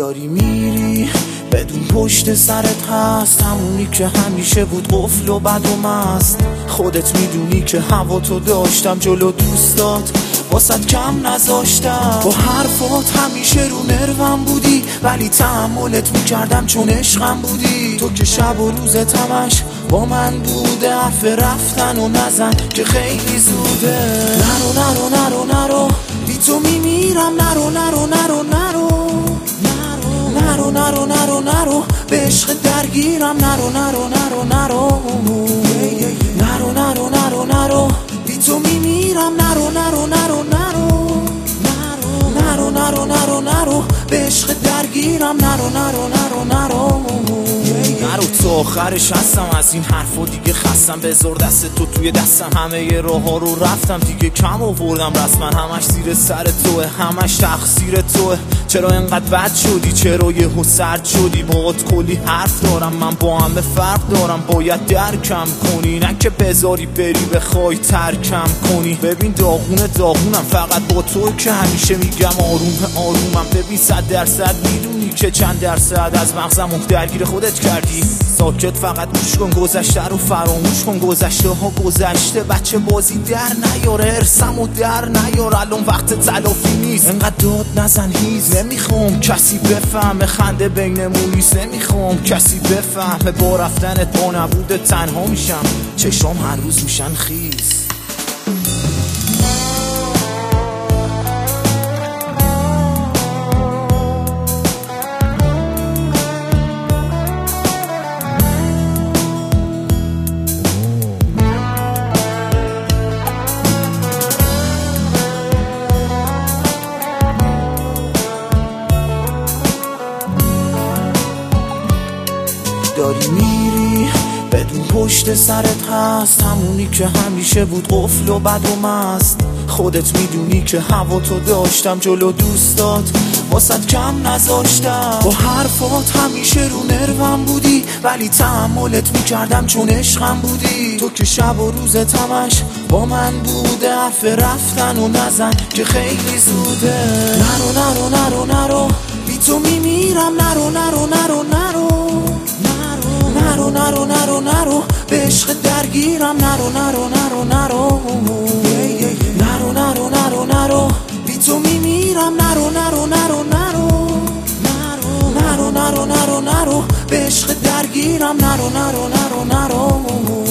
داری میری بدون پشت سرت هست، همونی که همیشه بود قفل و بد و مست. خودت میدونی که هوا تو داشتم جلو دوستات، واسط کم نذاشتم. با حرفات همیشه رو نروم بودی، ولی تحملت میکردم چون عشقم بودی. تو که شب و روزت همش با من بوده، حرف رفتن و نزن که خیلی زوده. نرو نرو نرو نرو بی تو میمیرم، نرو نرو نرو نرو نرو نرو نرو نرو به عشق درگیرم، نرو نرو نرو نرو نرو نرو نرو نرو بی تو میمیرم، نرو نرو نرو نرو نرو نرو نرو نرو به عشق درگیرم، نرو نرو نرو نرو نرو تا آخرش هستم، از این حرفا دیگه خستم. بذار دست تو توی دستم، همه ی راه ها رو رفتم دیگه کم آوردم رسما. همش زیر سر توه، همش تقصیر توه. چرا انقدر بد شدی، چرا یهو سرد شدی؟ باهات کلی حرف دارم، من با همه فرق دارم. باید درکم کنی، نه که بذاری بری بخوای ترکم کنی. ببین داغونم فقط با تو که همیشه میگم آرومم. ببین 100% میدونی که چند درصد از مغزم درگیر خودت کردی. ساکت فقط گوش کن، گذشته رو فراموش کن. گذشته ها گذشته، بچه بازی در نیاره، ارسم و در نیاره. الان وقت تلافی نیست، انقدر داد نزن هیز. نمیخوام کسی بفهمه خنده بینمون نیست، نمیخوام کسی بفهمه با رفتنت با نبوده تنها میشم. چشام هر روز میشن خیز. داری میری بدون پشت سرت هست، همونی که همیشه بود قفل و بد و مست. خودت میدونی که هوا تو داشتم جلو دوستات، واسط کم نذاشتم. با حرفات همیشه رو نروم بودی، ولی تحملت میکردم چون عشقم بودی. تو که شب و روزت همش با من بوده، حرف رفتن و نزن که خیلی زوده. نرو نرو نرو نرو بی تو میمیرم، نرو نرو نرو نرو نرو نرو نرو نرو به عشق درگیرم، نرو نرو نرو نرو نرو نرو نرو نرو بی تو میمیرم، نرو نرو نرو نرو نرو نرو نرو نرو به عشق درگیرم، نرو نرو نرو نرو